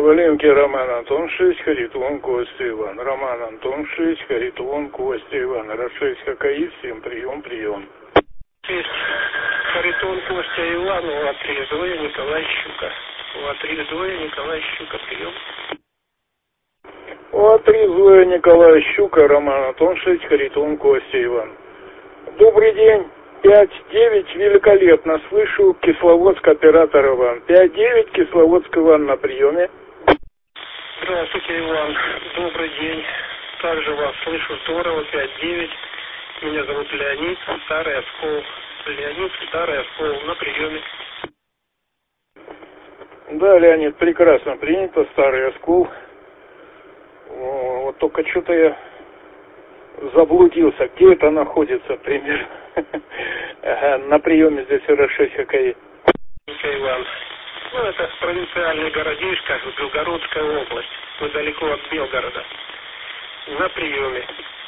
Валенки Роман Антонович, Харитон Костя Иван. Роман Антонович, Харитон Костя Иван. Расшесть ХКИ, всем прием, прием. Харитон Костя Иван, УА-3, Зоя Николай Щука. УА-3, Зоя Николай Щука, прием. УА-3, Зоя Николай Щука, Роман Антонович, Харитон Костя Иван. Добрый день. 5-9, великолепно. Слышу, Кисловодск, оператор Иван. 5-9, Кисловодск, Иван на приеме. Здравствуйте, Иван. Добрый день. Также вас слышу здорово. 5-9. Меня зовут Леонид, Старый Оскол. Леонид, Старый Оскол, на приеме. Да, Леонид, прекрасно принято. Старый Оскол. Вот только что-то я заблудился. Где это находится примерно? Ага, на приеме здесь R6 ХКИ. Иван. Ну, это провинциальный городишко, Белгородская область. Недалеко от Белгорода. На приеме.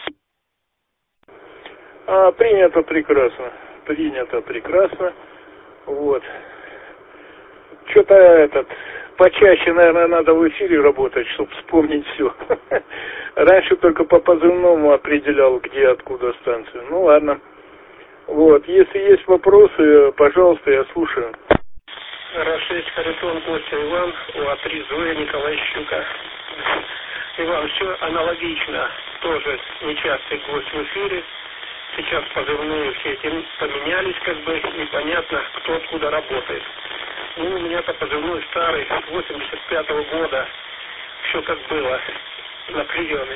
Принято прекрасно. Принято прекрасно. Вот. Что-то почаще, наверное, надо в эфире работать, чтобы вспомнить все. Раньше только по позывному определял, где, откуда станция. Ну ладно. Вот. Если есть вопросы, пожалуйста, я слушаю. R6 Харитон Костя Иван, УА-3 Зоя Николай Щука. Иван, все аналогично. Тоже нечастый гость в эфире. Сейчас позывные все эти поменялись, как бы непонятно, кто откуда работает. Ну, у меня-то позывной старый, 85-го года. Все как было на приеме.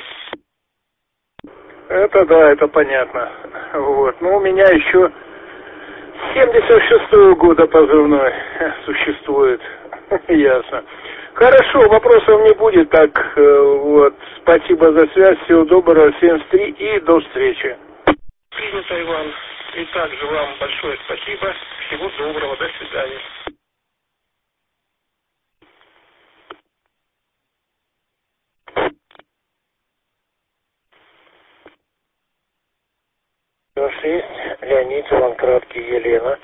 Это да, это понятно. Вот. Ну, у меня еще 76-го года позывной существует. Ясно. Хорошо, вопросов не будет. Так, вот. Спасибо за связь. Всего доброго. 73 и до встречи. Принято, Иван. И также вам большое спасибо. Всего доброго. До свидания. R6, Леонид, Иван Краткий, Елена.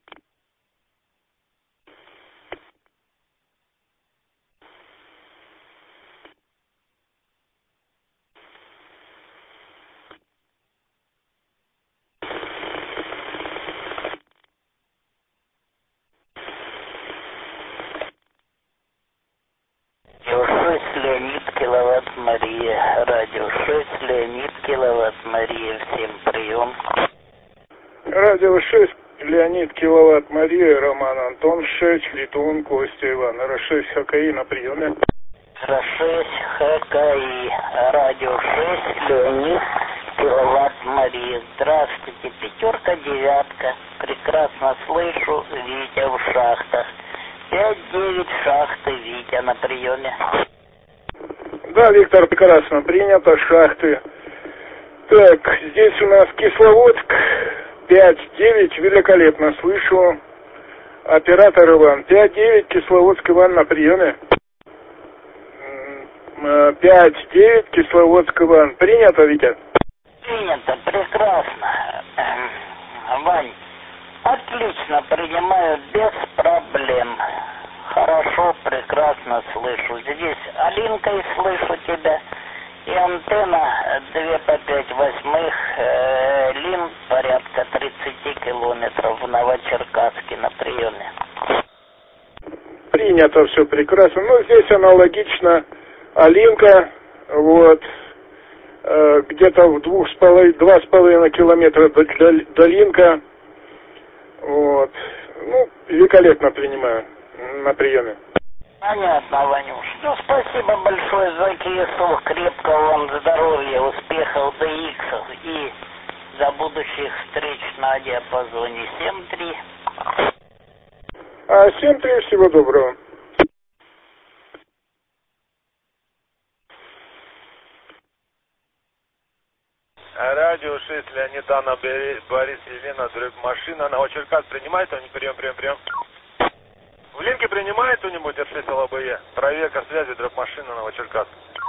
Радио 6, Леонид, киловатт Мария. Радио 6, Леонид, киловатт Мария. Всем прием. Радио 6, Леонид, киловатт Мария, Роман Антон 6, Литвин Костя Иван. R6 ХКИ на приеме. R6 ХКИ. Радио 6, Леонид, киловатт Мария. Здравствуйте, пятерка, девятка. Прекрасно слышу, Витя в шахтах. 5-9 шахты, Витя на приеме. Да, Виктор, прекрасно принято, шахты. Так, здесь у нас Кисловодск, 5-9, великолепно слышу. Оператор Иван, 5-9, Кисловодск Иван на приеме. 5-9, Кисловодск Иван. Принято, Витя? Принято, прекрасно. Вань, отлично, принимаю без проблем. Хорошо, прекрасно слышу. Здесь Алинкой слышу тебя. И антенна 2 по 5 восьмых, лин порядка 30 километров в Новочеркасске на приеме. Принято, все прекрасно. Ну, здесь аналогично Алинка, вот, где-то в 2,5 километра до Линка. Вот. Ну, великолепно принимаю на приеме. Понятно, Ванюш. Ну, спасибо большое за КСО. Крепкого вам здоровья, успехов до иксов и до будущих встреч на диапазоне 7-3. 7-3, всего доброго. Радио 6, Леонид, Анна, Борис, Елена, Дрюк, машина, Новочеркасск принимает, он прием. В Линке принимает кто-нибудь R6 ЛБЕ? Проверка связи, Дрюк, машина, Новочеркасск.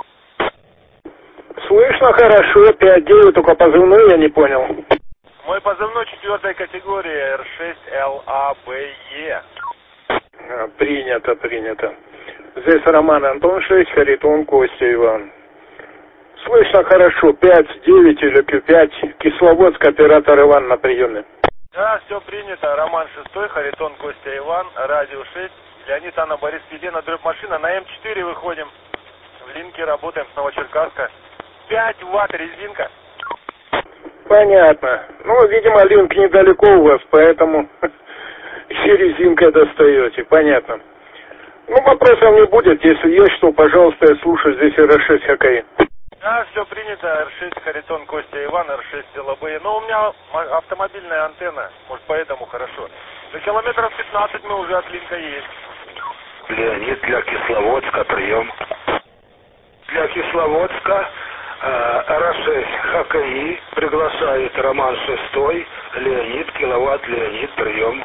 Слышно хорошо, 5-9, только позывной я не понял. Мой позывной 4-й категории R6 ЛАБЕ. Принято. Здесь Роман Антон 6, Харитон Костя Иван. Слышно хорошо, 5, 9 или 5. Кисловодск, оператор Иван на приеме. Да, все принято. Роман 6, Харитон Костя Иван, радио 6, Леонид Анна Борис Елена, дрёб машина. На М4 выходим. В Линке работаем с Новочеркасска. 5 ватт резинка. Понятно. Ну, видимо, Линк недалеко у вас, поэтому и резинкой достаете. Понятно. Ну, вопросов не будет. Если есть что, пожалуйста, я слушаю. Здесь РШ ХКИ. Да, все принято. Р6 Харитон Костя Иван, Р6 ЛБ. Но у меня автомобильная антенна. Может, поэтому хорошо. За километров 15 мы уже от Линка есть. Леонид для Кисловодска, прием. Для Кисловодска Р6 ХКИ приглашает Роман 6, Леонид, киловатт, Леонид, прием.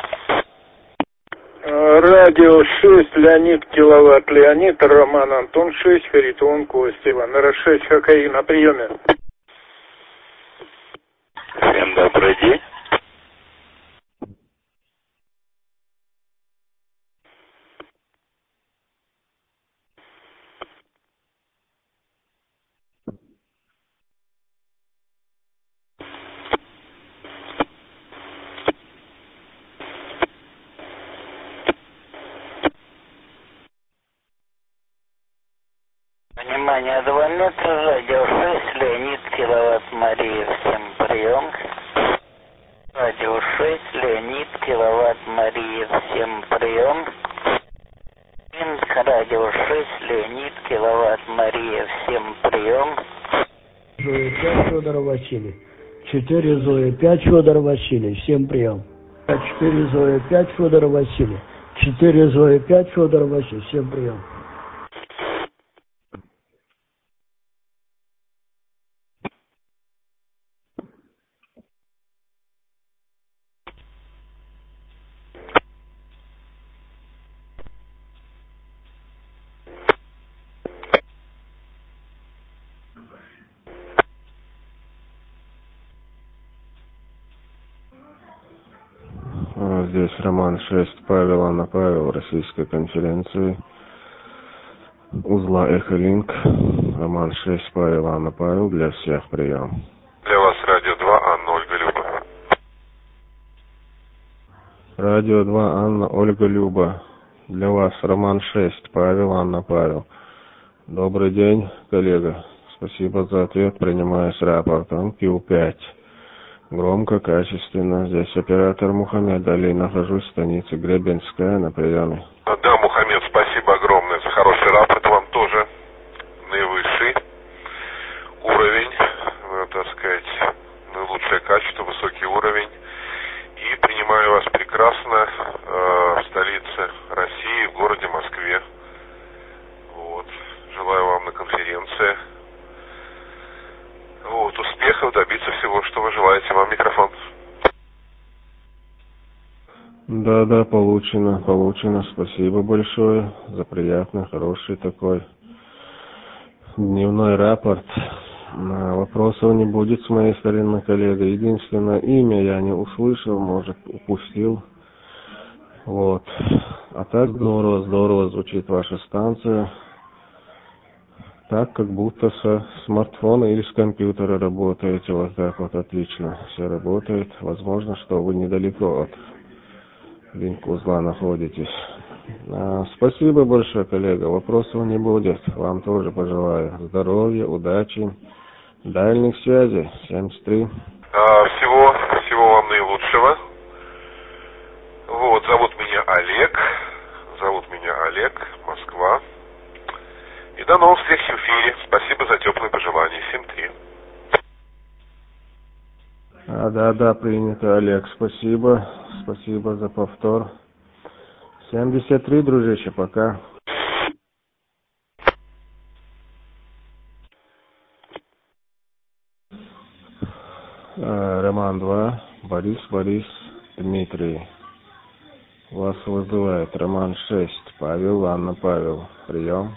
Радио 6, Леонид, киловатт, Леонид, Роман Антон 6, Харитон Костя Иван. Р6 ХКИ на приеме. Всем добрый день. Внимание, 2 метра, радио 6, Леонид, киловатт, Мария, всем прием. Радио 6, Леонид, киловатт, Мария, всем прием. Минск, радио 6, Леонид, киловатт, Мария, всем прием. Зоя 5, Федор Василий. 4 Зоя 5, Федор Василий, всем прием. 4 Зоя 5, Федор Василий. 4 Зоя 5, Федор Василий, всем прием. Здесь Роман 6, Павел, Анна Павел, Российской конференции, узла Эхолинк. Роман 6, Павел, Анна Павел, для всех прием. Для вас радио 2, Анна, Ольга, Люба. Радио 2, Анна, Ольга, Люба. Для вас Роман 6, Павел, Анна Павел. Добрый день, коллега. Спасибо за ответ. Принимаю с рапортом Q5. Громко, качественно. Здесь оператор Мухаммед Али. Нахожусь в станице Гребенская на приеме. Да, Мухаммед, спасибо огромное за хороший рапорт. Вам тоже наивысший уровень, так сказать, наилучшее качество, высокий уровень. И принимаю вас прекрасно в столице России, в городе Москве. Вот. Желаю вам на конференции успехов, добиться всего, что вы желаете. Вам микрофон. Да, получено. Спасибо большое за приятный, хороший такой дневной рапорт. Вопросов не будет с моей стороны, коллега. Единственное, имя я не услышал, может, упустил. Вот. А так здорово звучит ваша станция. Так, как будто со смартфона или с компьютера работаете. Вот так вот, отлично. Все работает. Возможно, что вы недалеко от линк-узла находитесь. Спасибо большое, коллега. Вопросов не будет. Вам тоже пожелаю здоровья, удачи, дальних связей. 73. Всего вам наилучшего. Вот, зовут меня Олег, Москва. И до новых встреч в эфире. Спасибо за теплые пожелания. 7-3. Да, принято, Олег. Спасибо за повтор. 73, дружище, пока. Роман 2, Борис, Дмитрий. Вас вызывает Роман 6, Павел, Анна, Павел. Прием.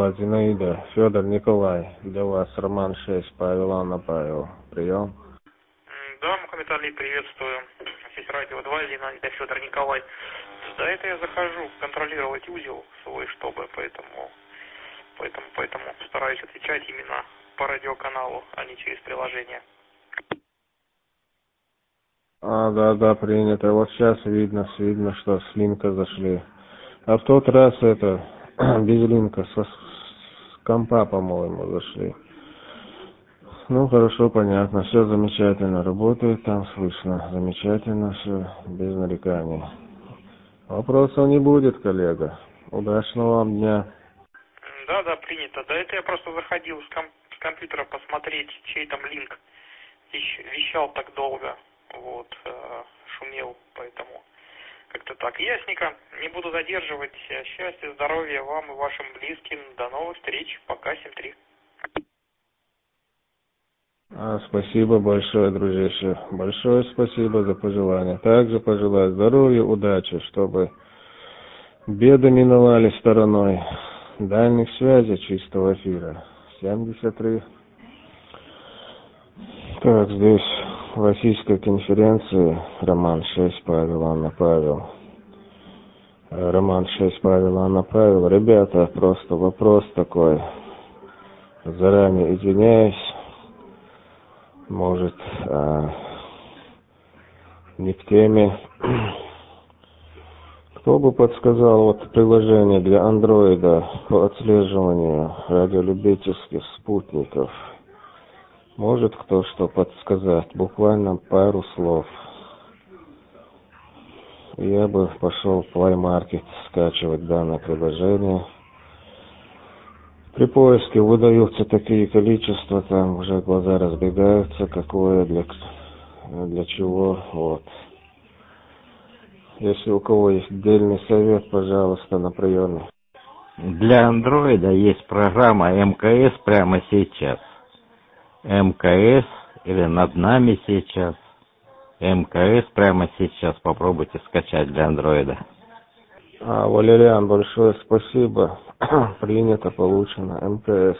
вас Зинаида, Федор Николай, для вас Роман 6, Павел Анна Павел. Прием. Да, Мухаммед Али, приветствую. Здесь радио 2, Зинаида, Федор Николай. Да, это я захожу контролировать узел свой, чтобы, поэтому стараюсь отвечать именно по радиоканалу, а не через приложение. Да, принято. Вот сейчас видно, что с линка зашли. А в тот раз это без линка, с компа, по-моему, зашли. Ну, хорошо, понятно, все замечательно, работает там, слышно, замечательно, все, без нареканий. Вопросов не будет, коллега. Удачного вам дня. Да, принято. Да, это я просто заходил с компьютера посмотреть, чей там линк вещал так долго, вот, шумел, поэтому как-то так. Ясненько, не буду задерживать. Счастья, здоровья вам и вашим близким. До новых встреч. Пока, 7-3. Спасибо большое, дружище. Большое спасибо за пожелания. Также пожелаю здоровья, удачи, чтобы беды миновали стороной. Дальних связей, чистого эфира. 73. Так, здесь в российской конференции Роман 6, Павел, Анна, Павел. Роман 6, Павел, Анна, Павел. Ребята, просто вопрос такой. Заранее извиняюсь. Может, не в теме. Кто бы подсказал вот приложение для андроида по отслеживанию радиолюбительских спутников? Может кто что подсказать? Буквально пару слов. Я бы пошел в Play Market скачивать данное приложение. При поиске выдаются такие количества, там уже глаза разбегаются, какое, для чего, вот. Если у кого есть отдельный совет, пожалуйста, на приеме. Для андроида есть программа МКС прямо сейчас. МКС или над нами сейчас. МКС прямо сейчас попробуйте скачать для андроида. Валериан, большое спасибо. Принято, получено. МКС.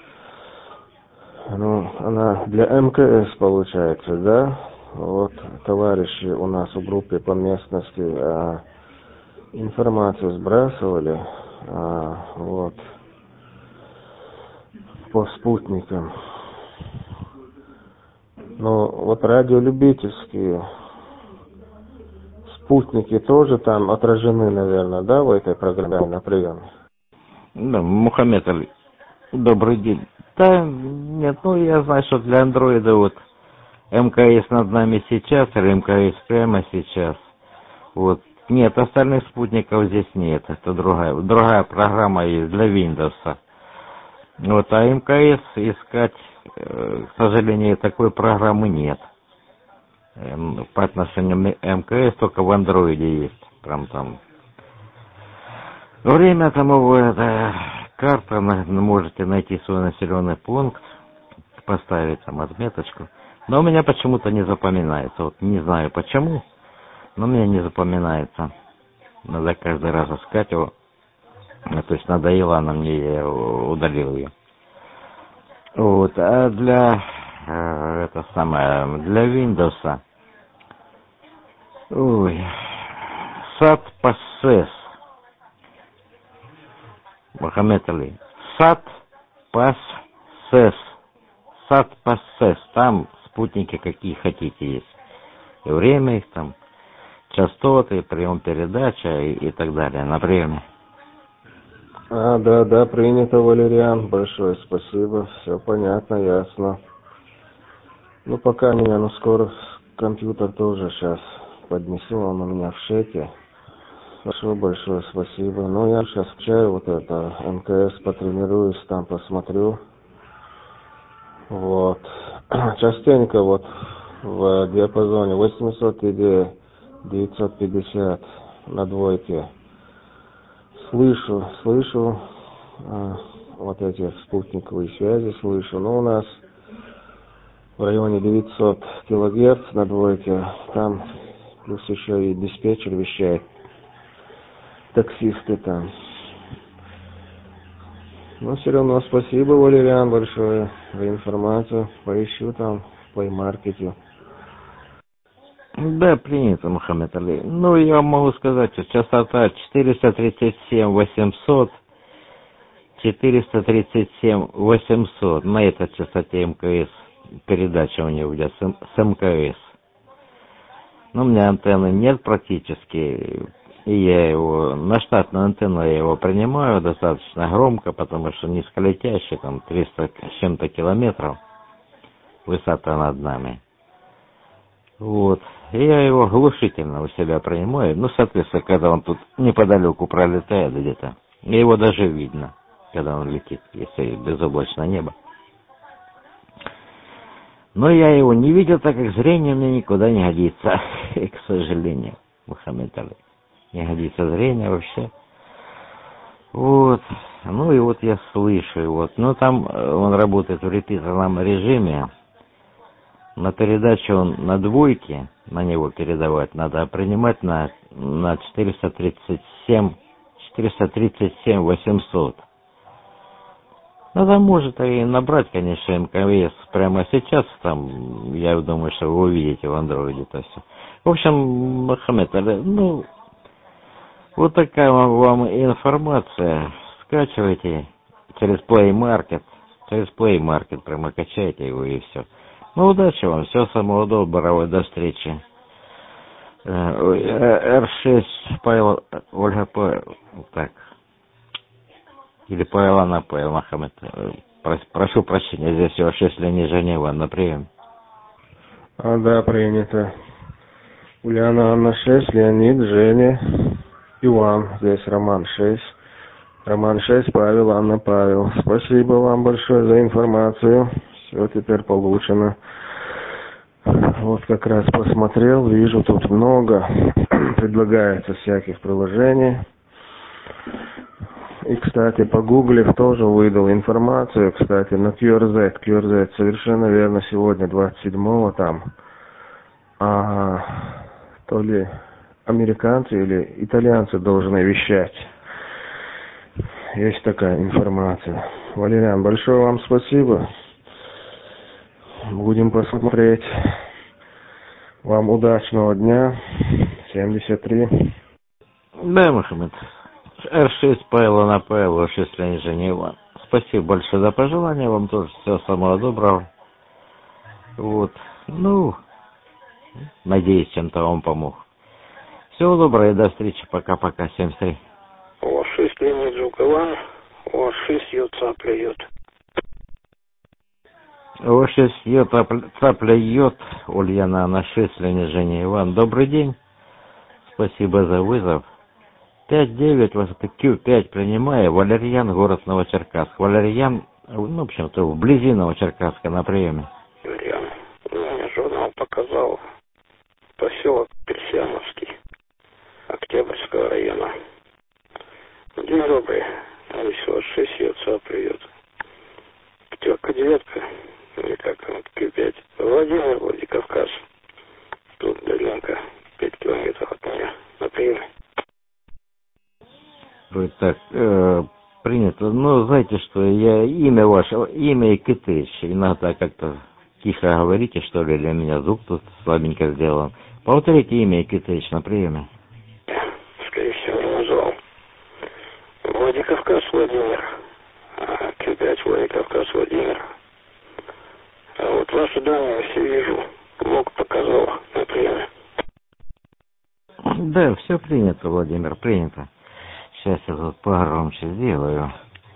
Ну, она для МКС получается, да? Вот товарищи у нас в группе по местности информацию сбрасывали, вот, по спутникам. Ну, вот радиолюбительские спутники тоже там отражены, наверное, да, в этой программе на приеме? Да, Мухаммед Али, добрый день. Да, нет, я знаю, что для андроида вот МКС над нами сейчас или МКС прямо сейчас. Вот. Нет, остальных спутников здесь нет. Это другая программа есть для Windows. Вот, а МКС искать, к сожалению, такой программы нет. По отношению к МКС только в андроиде есть. Прям там время там его, карта, можете найти свой населенный пункт, поставить там отметочку. Но у меня почему-то не запоминается. Вот не знаю почему, но мне не запоминается. Надо каждый раз искать его. То есть надоела она мне, я удалил ее. Вот, а для для Windows, SAT-PASS, Мухаммед Али, SAT-PASS, там спутники какие хотите есть. И время их там, частоты, прием передачи и так далее на приеме. Да, принято, Валериан, большое спасибо, все понятно, ясно. Ну, пока меня, скоро компьютер тоже сейчас поднесу, он у меня в шеке. Хорошо, большое спасибо. Ну, я сейчас включаю вот это, МКС, потренируюсь, там посмотрю. Вот. Частенько вот в диапазоне 800 или 950 на двойке. Слышу вот эти спутниковые связи, слышу. Но у нас в районе 900 килогерц на двойке, там плюс еще и диспетчер вещает, таксисты там. Но все равно спасибо, Валериан, большое за информацию. Поищу там в Play Market. Да, принято, Мухаммед Али. Ну, я вам могу сказать, что частота 437-800, 437-800, на этой частоте МКС, передача у него идет с МКС. Но у меня антенны нет практически, и я его, на штатную антенну я его принимаю достаточно громко, потому что низколетящий, там 300 с чем-то километров, высота над нами. Вот. И я его глушительно у себя принимаю. Ну, соответственно, когда он тут неподалеку пролетает где-то, его даже видно, когда он летит, если безоблачное небо. Но я его не видел, так как зрение мне никуда не годится, к сожалению, Мухаммед Али. Не годится зрение вообще. Вот. Ну и вот я слышу его. Ну, там он работает в репитерном режиме. На передачу он на двойке, на него передавать надо, принимать на 437-800. Ну, там может и набрать, конечно, МКС прямо сейчас, там, я думаю, что вы увидите в андроиде-то все. В общем, Мухаммед Али, ну, вот такая вам информация. Скачивайте через Play Market. Через Play Market прямо качайте его и все. Ну, удачи вам, всего самого доброго, до встречи. Р6, Павел, Ольга Павел, так. Или Павел Анна Павел Мухаммед. Прошу прощения, здесь всего 6 Леонид Женева на прием. Да, принято. Ульяна Анна 6, Леонид, Женя, Иван, здесь Роман 6. Роман 6, Павел, Анна, Павел. Спасибо вам большое за информацию. Все теперь получено. Вот как раз посмотрел, вижу, тут много предлагается всяких приложений. И, кстати, погуглив, тоже выдал информацию, кстати, на QRZ. QRZ совершенно верно, сегодня 27-го там. То ли американцы или итальянцы должны вещать. Есть такая информация. Валериан, большое вам спасибо. Будем посмотреть. Вам удачного дня. 73. Да, Мухаммед. Р6 Павел на Павел, 6 Леонид Женева. Спасибо большое за пожелания. Вам тоже всего самого доброго. Вот. Ну, надеюсь, чем-то вам помог. Всего доброго и до встречи. Пока-пока. 73. О, 6 Леонид Жукова. О, 6 ее цапля йод. О, 6 йод, цапля йод. Ульяна на 6 Леонид Женева. Добрый день. Спасибо за вызов. 5-9, вас это Q5 принимаю. Валерьян, город Новочеркасск. Валерьян, ну, в общем-то, вблизи Новочеркасска на приеме. Валерьян, мне журнал показал поселок Персиановский, Октябрьского района. День добрый. Там всего 6 яйца привет. Пятерка, девятка, или как там, Q5. Владимир, Владикавказ. Тут Долинка, 5 километров от меня на приеме. Так, принято. Ну, знаете что, я имя ваше, имя Екатерич, иногда как-то тихо говорите, что ли, для меня звук тут слабенько сделан. Повторите имя Екатерич на приеме. Скорее всего, не назвал. Владикавказ Владимир. Q5 Владикавказ Владимир. А вот ваши данные все вижу. Лог показал на приеме. Да, все принято, Владимир, принято. Сейчас я тут погромче сделаю.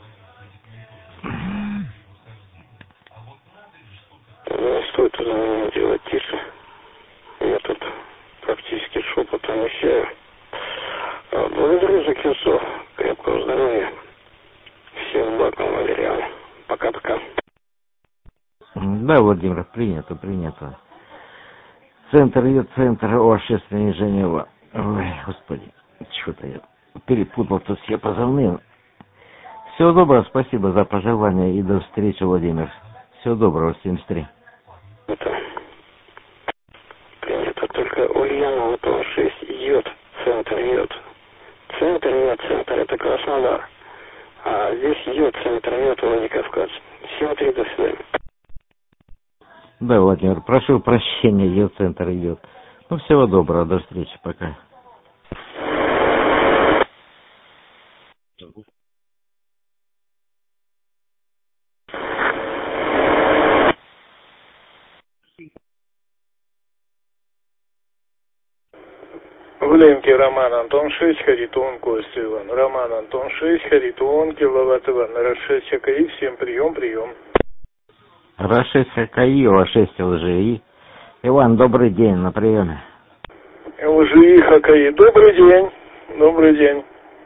Не стоит за меня делать тише. Я тут практически шепотом вещаю. Благодарю за кинцо. Крепкого здоровья. Всем благ вам, Валериан. Пока-пока. Да, Владимир, принято, принято. Центр, О6 Женева. Ой, господи, что-то я перепутал тут все позывные. Всего доброго, спасибо за пожелания и до встречи, Владимир. Всего доброго, 73. Это принято только Ульяна, вот он 6 йод, центр йод. Центр, нет, центр, это Краснодар. А здесь йод-центр, нет Владикавказ. Всего 3, до свидания. Да, Владимир, прошу прощения, йод-центр идет. Ну, всего доброго, до встречи, пока. В Ленке Роман Антон 6, Харитон Костя Иван. Роман Антон 6, Харитон, киловатт Иван. Раз 6 ХКИ, всем прием, прием. Раз 6 ХКИ, у вас 6 ЛЖИ. Иван, добрый день, на приеме. ЛЖИ, ХКИ, добрый день, добрый день.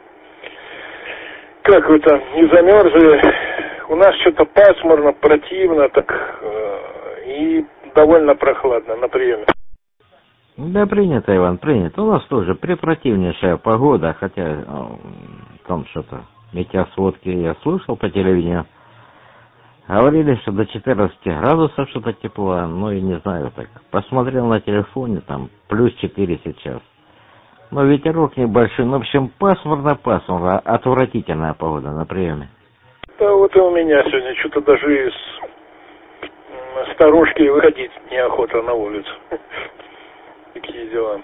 Как вы там, не замерзли? У нас что-то пасмурно, противно, так и довольно прохладно на приеме. Да, принято, Иван, принято. У нас тоже препротивнейшая погода, хотя там что-то метеосводки я слушал по телевидению. Говорили, что до 14 градусов что-то тепла, ну и не знаю, так посмотрел на телефоне, там плюс 4 сейчас. Но ветерок небольшой, ну, в общем, пасмурно, отвратительная погода на приеме. Да вот и у меня сегодня что-то даже из сторожки выходить неохота на улицу. Такие дела.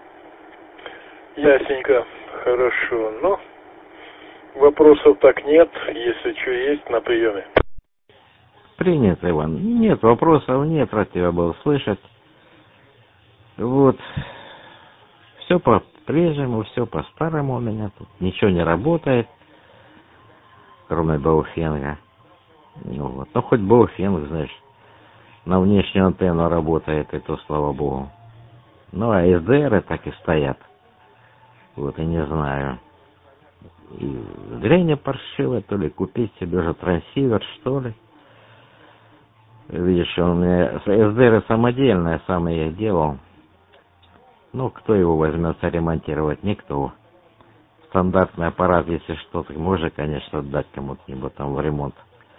Ясненько, хорошо. Ну, вопросов так нет, если что есть на приеме. Принято, Иван. Нет вопросов, нет, рад тебя был слышать. Вот. Все по-прежнему, все по-старому у меня тут. Ничего не работает, кроме Баофенга. Ну вот. Ну, хоть Баофенг, знаешь, на внешнюю антенну работает, и то, слава богу. Ну, а СДРы так и стоят. Вот, и не знаю. И зрение паршивое, то ли купить себе уже трансивер, что ли. Видишь, у меня СДРы самодельные, сам я их делал. Ну, кто его возьмется ремонтировать? Никто. Стандартный аппарат, если что-то, можно, конечно, отдать кому-то-нибудь там в ремонт.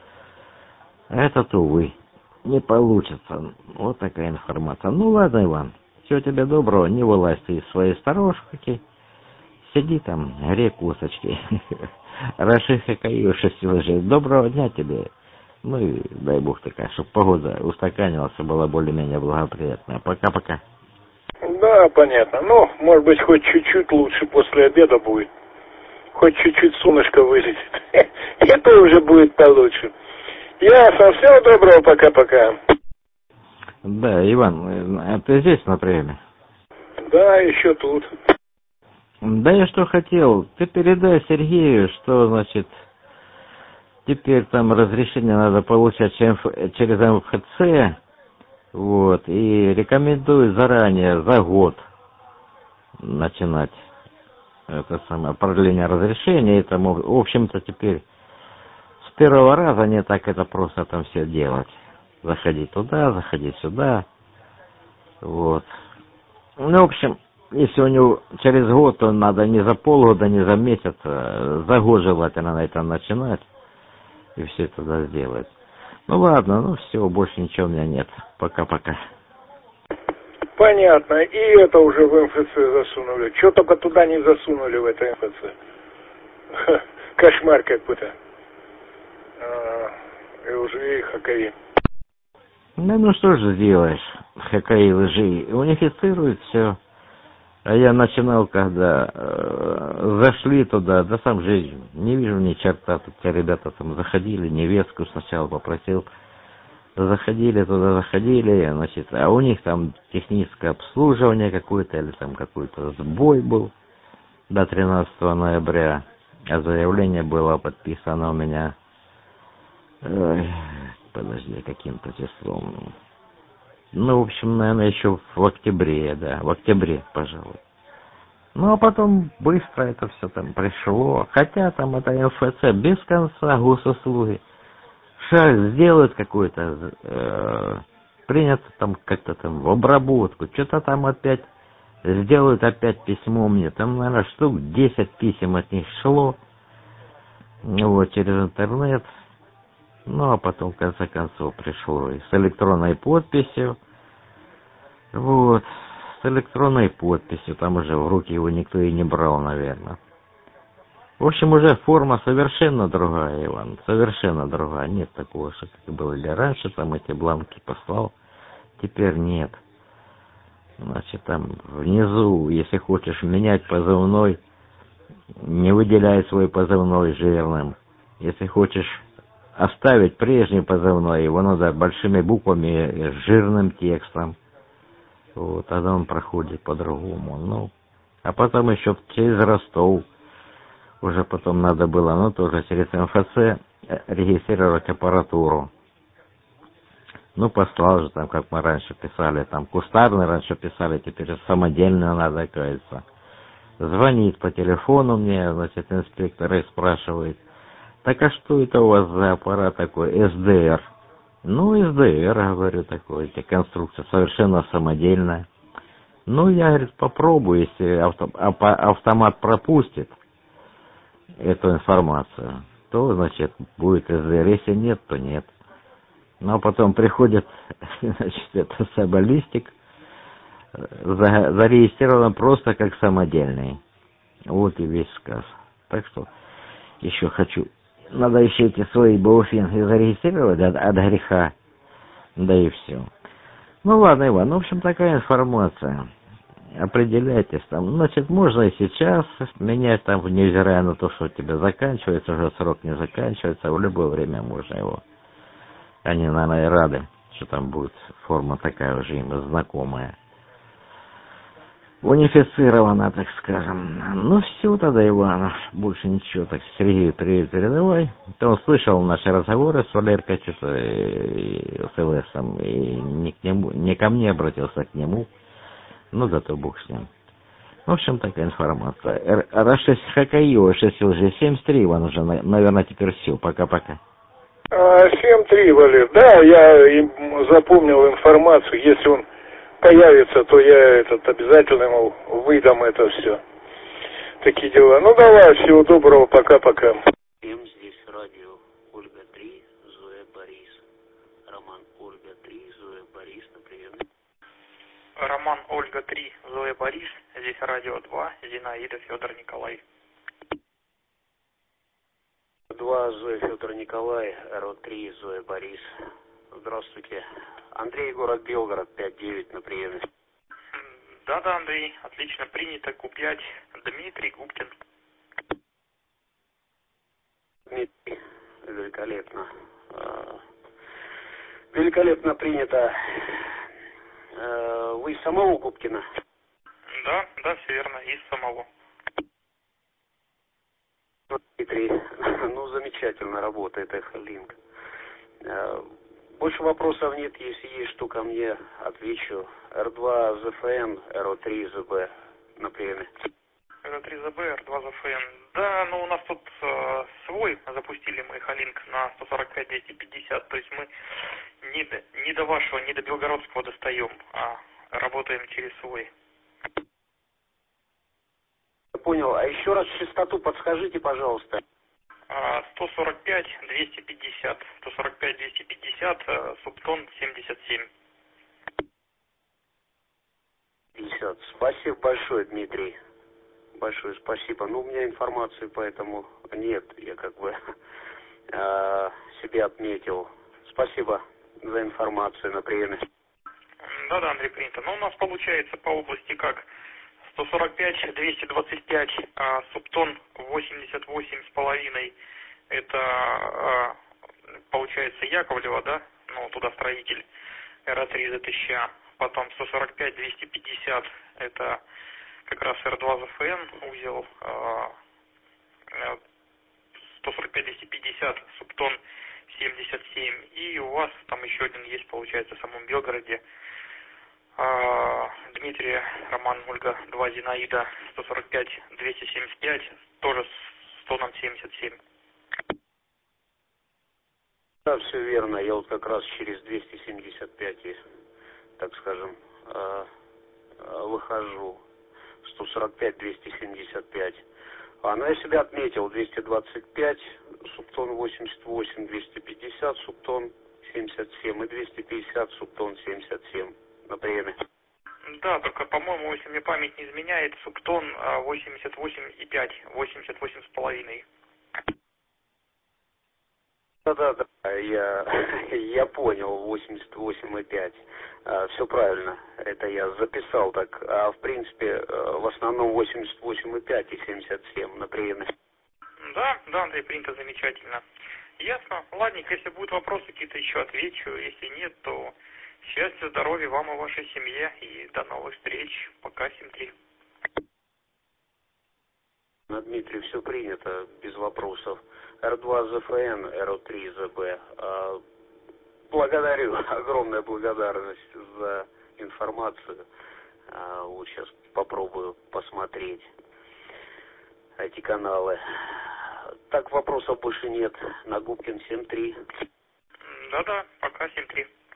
А этот, увы, не получится. Вот такая информация. Ну, ладно, Иван. Всего тебе доброго, не вылазь ты из своей сторожки. Сиди там, грей косточки. Раши ХКИ 6 ЛЖИ. Доброго дня тебе. Ну и дай бог такая, чтобы погода устаканилась, была более-менее благоприятная. Пока-пока. Да, понятно. Ну, может быть, хоть чуть-чуть лучше после обеда будет. Хоть чуть-чуть солнышко вылезет. Это уже будет получше. Ясно. Всего доброго. Пока-пока. Да, Иван, ты здесь на приеме? Да, еще тут. Да я что хотел, ты передай Сергею, что, значит, теперь там разрешение надо получать через МФЦ, вот, и рекомендую заранее, за год начинать это самое продление разрешения, и там, в общем-то, теперь с первого раза не так это просто там все делать. Заходить туда, заходить сюда, вот. Ну, в общем, если у него через год, то надо не за полгода, не за месяц, а за год желательно на это начинать, и все это тогда сделать. Ну ладно, ну все, больше ничего у меня нет. Пока-пока. Понятно. И это уже в МФЦ засунули. Чего только туда не засунули в это МФЦ. Кошмар какой-то. И уже и ХКИ. Ну что же сделаешь, ХКИ лжи, унифицирует все. А я начинал, когда зашли туда, да сам же не вижу ни черта, тут те ребята там заходили, невестку сначала попросил, заходили туда, заходили, значит, а у них там техническое обслуживание какое-то, или там какой-то сбой был до 13 ноября, а заявление было подписано у меня, подожди, каким-то числом. Ну, в общем, наверное, еще в октябре, да, в октябре, пожалуй. Ну, а потом быстро это все там пришло. Хотя там это МФЦ без конца госуслуги. Шаг сделают какой-то, принято там как-то там в обработку. Что-то там опять сделают опять письмо мне. Там, наверное, штук 10 писем от них шло. Вот, через интернет. Ну, а потом, в конце концов, пришло и с электронной подписью. Вот, с электронной подписью. Там уже в руки его никто и не брал, наверное. В общем, уже форма совершенно другая, Иван, совершенно другая. Нет такого, что как было для раньше, там эти бланки послал, теперь нет. Значит, там внизу, если хочешь менять позывной, не выделяй свой позывной жирным. Если хочешь оставить прежний позывной, его надо большими буквами, жирным текстом. Вот, тогда он проходит по-другому. Ну, а потом еще через Ростов. Уже потом надо было, ну, тоже через МФЦ регистрировать аппаратуру. Ну, послал же там, как мы раньше писали, там кустарный раньше писали, теперь самодельно надо, оказывается. Звонит по телефону мне, значит, инспектор и спрашивает, так а что это у вас за аппарат такой, СДР? Ну, СДР, говорю, такой, конструкция совершенно самодельная. Ну, я, говорит, попробую, если автомат пропустит эту информацию, то, значит, будет СДР, если нет, то нет. Ну, а потом приходит, значит, это соболистик, зарегистрирован просто как самодельный. Вот и весь сказ. Так что еще хочу, надо еще эти свои бауфинги зарегистрировать от греха, да и все. Ну ладно, Иван, в общем, такая информация. Определяйтесь там. Значит, можно и сейчас менять там, невзирая на то, что у тебя заканчивается, уже срок не заканчивается, в любое время можно его. Они, наверное, и рады, что там будет форма такая уже им знакомая. Унифицирована, так скажем. Ну все тогда, Иван, больше ничего. Так, Сергею привет передавай. То он слышал наши разговоры с Валеркой, что-то с ЛСом, и не ко мне обратился, к нему. Ну, зато бог с ним. В общем, такая информация. R6 ХКИО, 6LG73, Иван, уже, наверное, теперь все. Пока-пока. 7-3, Валер. Да, я запомнил информацию. Если он появится, то я обязательно ему выдам это все. Такие дела. Ну, давай, всего доброго, пока-пока. Всем здесь радио Ольга-3, Зоя Борис. Роман Ольга-3, Зоя Борис, например. Роман Ольга-3, Зоя Борис. Здесь радио 2, Зинаида Федор Николай. 2, Зоя Федор Николай, РО3, Зоя Борис. Здравствуйте. Андрей, город Белгород, 5-9 на приеме. Да, Андрей, отлично принято. Q5, Дмитрий Губкин. Дмитрий, великолепно. Великолепно принято. Вы из самого Губкина? Да, все верно, из самого. Дмитрий, ну замечательно работает Эхолинк. Больше вопросов нет, если есть что ко мне, отвечу. R2 ЗФН, РО3 ЗБ на приеме. РО3 ЗБ, R2 ЗФН. Да, ну у нас тут свой запустили мы Эхолинк на 145-250, то есть мы не до вашего, не до белгородского достаем, а работаем через свой. Понял. А еще раз частоту подскажите, пожалуйста. 145-250. 145-250, субтон 77. 50. Спасибо большое, Дмитрий. Большое спасибо. Ну, у меня информации поэтому нет. Я как бы себе отметил. Спасибо за информацию на приеме. Да, Андрей, принято. Но у нас получается по области как 145-225, а субтон 88,5. Это получается Яковлева, да? Ну, туда строитель РА3 ЗТЩ. Потом 145-250, это как раз R2 ЗФН узел. 145-250, субтон 77. И у вас там еще один есть, получается, в самом Белгороде. Дмитрий, Роман, Ольга, 2 Зинаида, 145-275, тоже с тоном 77. Да, все верно. Я вот как раз через 275, так скажем, выхожу. 145-275. Ну, я себя отметил 225, субтон 88, 250, субтон 77 и 250, субтон 77 на приеме. Да, только, по-моему, если мне память не изменяет, Суптон 88,5, 88,5. Да, я понял, 88,5. Все правильно, это я записал так. А в принципе, в основном 88,5 и 77 на приеме. Да, Андрей, принято замечательно. Ясно. Ладненько, если будут вопросы какие-то, еще отвечу. Если нет, то счастья, здоровья вам и вашей семье. И до новых встреч. Пока, 7-3. На Дмитрий, все принято, без вопросов. Р2 ЗФН, РО3 ЗБ. Благодарю, огромная благодарность за информацию. Вот сейчас попробую посмотреть эти каналы. Так, вопросов больше нет. На Губкин 7-3. Да, пока 7-3.